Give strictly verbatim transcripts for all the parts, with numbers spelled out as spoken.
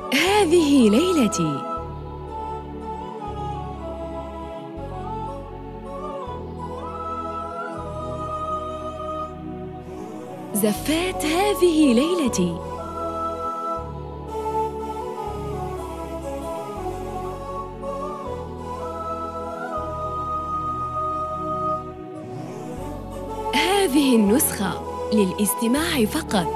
هذه ليلتي. زفات هذه ليلتي. هذه النسخة للاستماع فقط.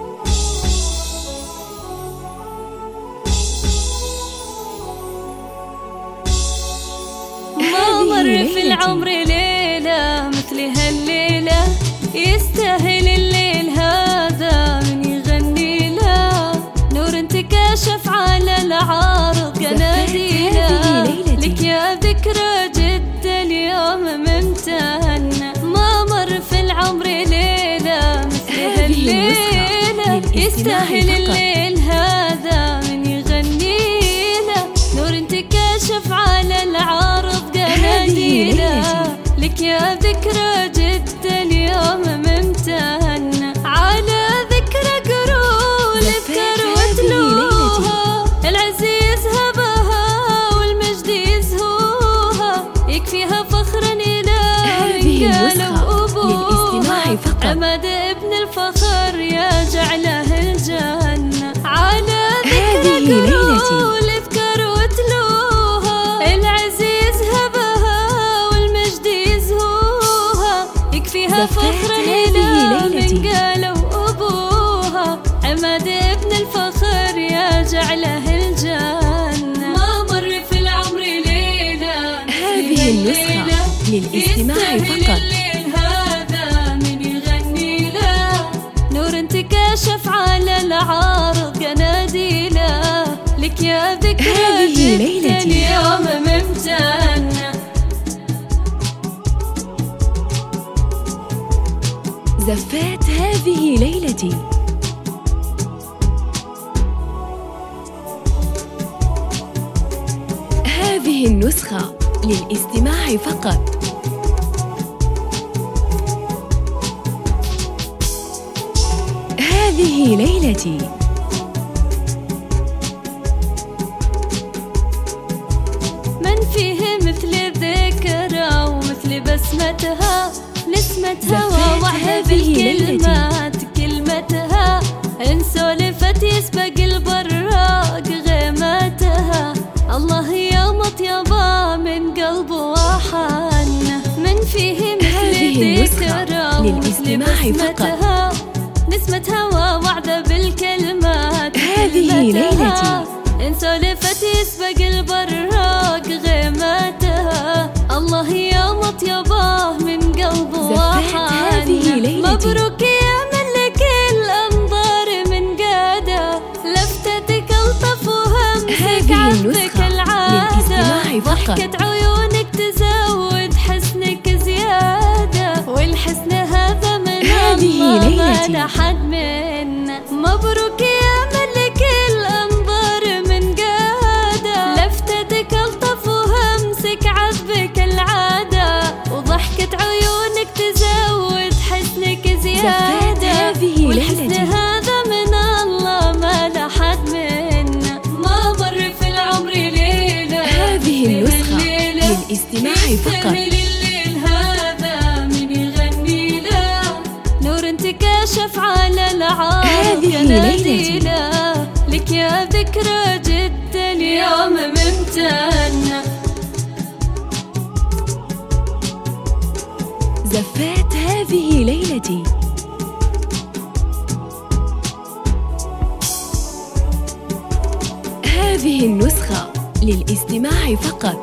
ما مر في العمر ليلة مثل هالليلة، يستاهل الليل هذا من يغني له، نور انتكشف على العارض قناديله، لك يا ذكرى جد اليوم ممتنة. ما مر في العمر ليلة مثل هالليلة، يستاهل الليل هذا من يغني له، نور انتكشف على العارض قناديله، لك يا ذكرى جد اليوم ممتنة. على ذكرى قرول اذكر واتلوها، العزيز هبها والمجد يزهوها، يكفيها فخرا إلهي قالوا أبوها، عماد ابن الفخر يا جعله الجنة. على ذكرى قرول اذكر واتلوها، العزيز هبها والمجد يزهوها، يكفيها فخرا إلى من قالوا أبوها، عماد ابن الفخر يا جعله الجنة. ما مر في العمر ليلة هذه النسخة للاستماع فقط. هذا من يغني له، نور انتكشف على العارض قناديله، لك يا ذكرى جد اليوم ممتنة. زفات هذه ليلتي. هذه النسخة للاستماع فقط. هذه ليلتي. من فيه مثل الذكرى ومثل بسمتها، نسمتها ووعدها بالكلمات كلمتها، إن سولفت يسبق البراق غيمتها، الله يا مطيبة من قلب وحنة. من فيه مثل الذكرى ومثل بسمتها، نسمتها ووعدها بالكلمات كلمتها، إن سولفت يسبق البراق غيمتها، الله يا مطيبة من قلب وحنة. مبروك يا ملك الأنظار من قادة، لفتتك ألطف وهمسك عذبك العادة، ضحكة عيونك تزود حسنك زيادة، والحسن هذا من الله ما لحد منا. مبروك يا ملك الأنظار من قادة، لفتتك ألطف وهمسك عذبك العادة، وضحكة عيونك تزود حسنك زيادة، والحسن هذا من الله ما لحد منا. ما مر في العمر ليلة هذه النسخة للاستماع فقط. انتكشف على العارض قناديله، لك يا ذكرى جد اليوم ممتنة. زفات هذه ليلتي. هذه النسخة للاستماع فقط.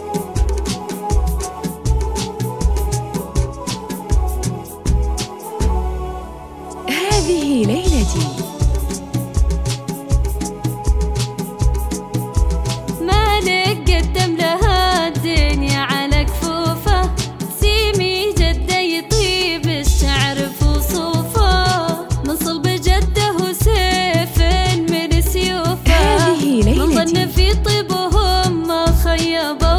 هذه ليلتي. مالك قدم لها الدنيا على كفوفه، سيمي جده يطيب الشعر فصوفه، من صلب جده وسيف من سيوفه، من ظن في طيبهم ما خيبه.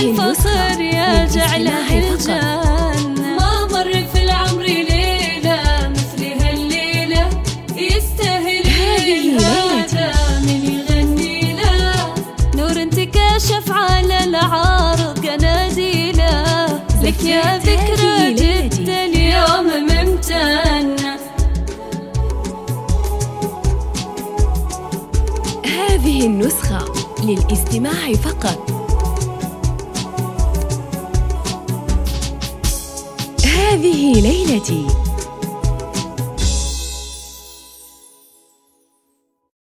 الفخر يا جعله الجنة. ما مر في العمر ليلة مثل هالليلة، يستاهل هذا من يغني له. نور انتكشف على العارض قناديله، لك يا ذكرى جد اليوم ممتنة. هذه النسخة للاستماع فقط. هذه ليلتي.